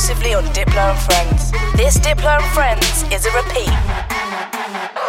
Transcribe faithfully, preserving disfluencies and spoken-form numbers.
exclusively on Diplo and Friends. This Diplo and Friends is a repeat.